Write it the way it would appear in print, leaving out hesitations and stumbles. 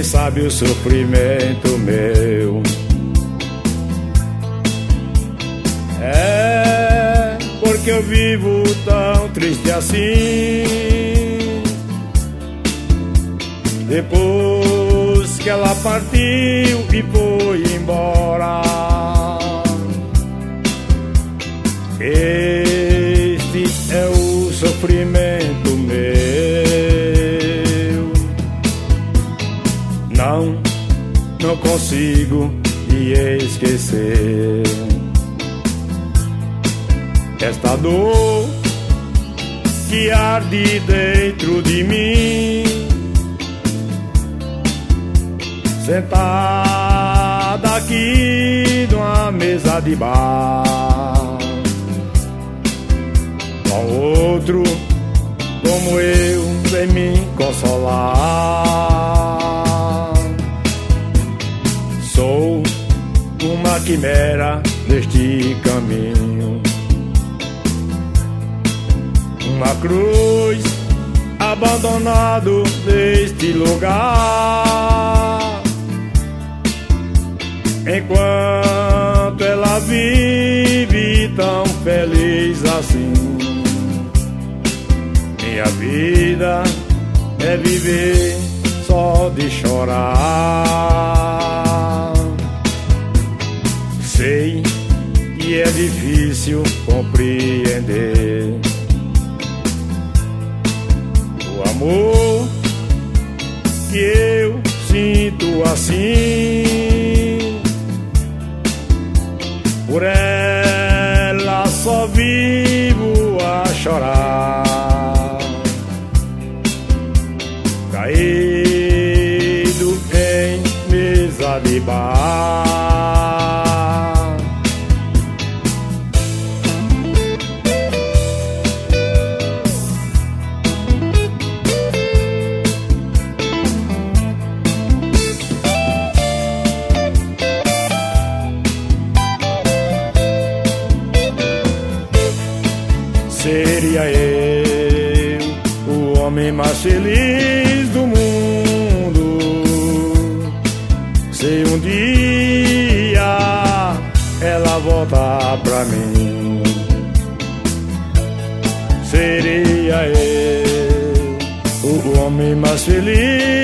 sabe o sofrimento meu. É porque eu vivo tão triste assim. Depois que ela partiu e foi embora, este é o sofrimento meu. Não consigo me esquecer esta dor que arde dentro de mim, sentada aqui numa mesa de bar, com outro como eu vem me consolar. Sou uma quimera neste caminho, uma cruz abandonado neste lugar. Enquanto ela vive tão feliz assim, minha vida é viver só de chorar. Sei que é difícil compreender o amor que eu sinto assim. Por ela só vivo a chorar, caído em mesa de bar. Seria eu o homem mais feliz do mundo se um dia ela voltar pra mim. Seria eu o homem mais feliz